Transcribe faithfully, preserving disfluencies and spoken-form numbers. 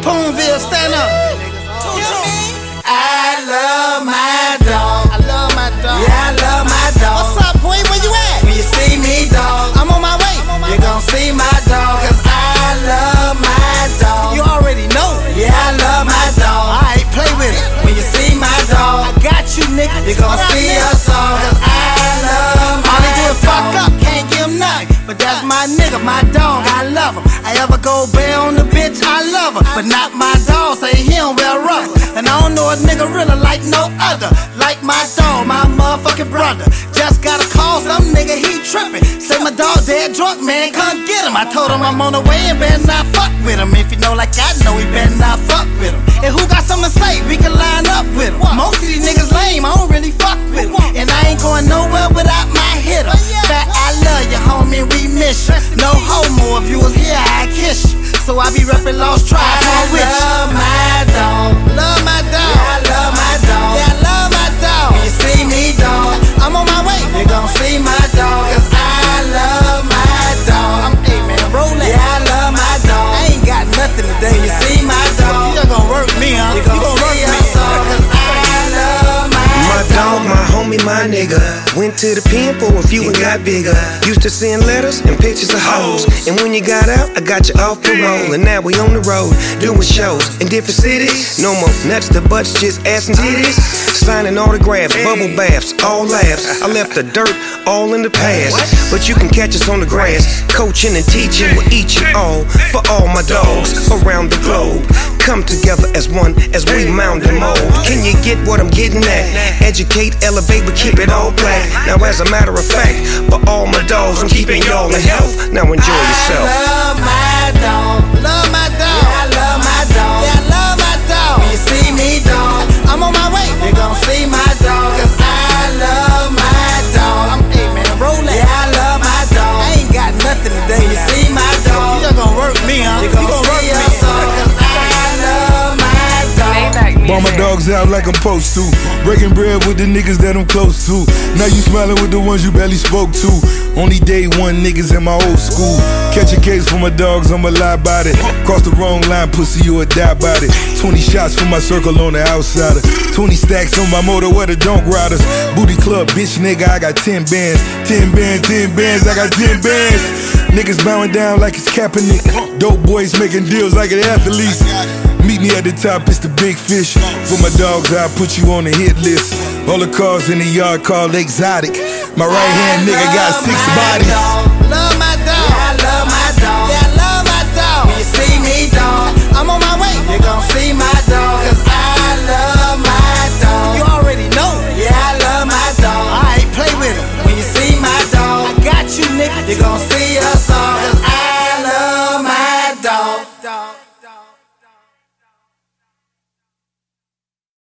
Poonville, stand up. I love my dog. I love my dog. Yeah, I love my dog. What's up, boy? Where you at? When you see me, dog, I'm on my way. You gon' see my dog, cause I love my dog. You already know. Yeah, I love my dog. Alright, play with it. When you see my dog, I got you, nigga. You gon' see us all, cause I love my dog. All they do is fuck up, can't give him nothing. But that's my nigga, my dog, I love him. I ever go bail on the bitch, I love her. But not my dog, say he don't wear rubber. And I don't know a nigga really like no other. Like my dog, my motherfucking brother. Just got a call, some nigga, he trippin'. Say my dog dead drunk, man, come get him. I told him I'm on the way and better not fuck with him. If you know like I know, he better not fuck with him. And who got something to say, we can line up with him. Most of these niggas lame, I don't really fuck with him. And I ain't going nowhere without my hitter. Fat, I love you, homie, we miss you. No homo, if you was here, I'd kiss you. So I be reppin' Lost Tribe, I'm with you. I love my dog. Love my dog. Yeah, I love my dog. Yeah, I love my dog. When you see me, dog, I'm on my way. You gon' see my dog, cause I love my dog. I'm, hey man, rollin'. Yeah, I love my dog. I ain't got nothing today. You see my dog, you just gon' work me, huh? You gon' see us all, cause I love my dog. My dog, my homie, my nigga. Went to the pen for a few and got bigger. Used to send letters and pictures of hoes. And when you got out, I got you off parole. And now we on the road, doing shows in different cities. No more nuts to butts, just ass and titties. Signing autographs, bubble baths, all laughs. I left the dirt all in the past. But you can catch us on the grass, coaching and teaching with each and all. For all my dogs around the globe, come together as one as we mound and mold. Can you get what I'm getting at? Educate, elevate, but keep it all black. Now as a matter of fact, for all my dogs, I'm keeping y'all in health. Now enjoy yourself. I love my dog. Love my dog. Yeah, I love my dog. Yeah, I love my dog. When you see me, dog, I'm on my way. You gon' see my dog, cause I love my dog. I'm, hey man, rollin'. Yeah, I love my dog. I ain't got nothing today. You see my dog, you just gon' work me, huh? You gon' see us all, cause I love my dog. Ball my dogs out like I'm supposed to. Breaking bread with the niggas that I'm close to. Now you smiling with the ones you barely spoke to. Only day one niggas in my old school. Catch a case for my dogs, I'ma lie about it. Cross the wrong line, pussy, you a die about it. Twenty shots for my circle on the outsider. Twenty stacks on my motor where the donk riders. Booty club, bitch nigga, I got ten bands. Ten bands, ten bands, I got ten bands. Niggas bowing down like it's Kaepernick. Dope boys making deals like an athletes. Meet me at the top, it's the big fish. For my dogs, I'll put you on the hit list. All the cars in the yard called exotic. My right hand nigga got six bodies. Love my dog. Yeah, I love my dog. Yeah, I love my dog. When you see me, dog, I'm on my way. You gon' see my dog, cause I love my dog. You already know. Yeah, I love my dog. Alright, play with it. When you see my dog, I got you, nigga. You gon' see us all, cause I love my dog.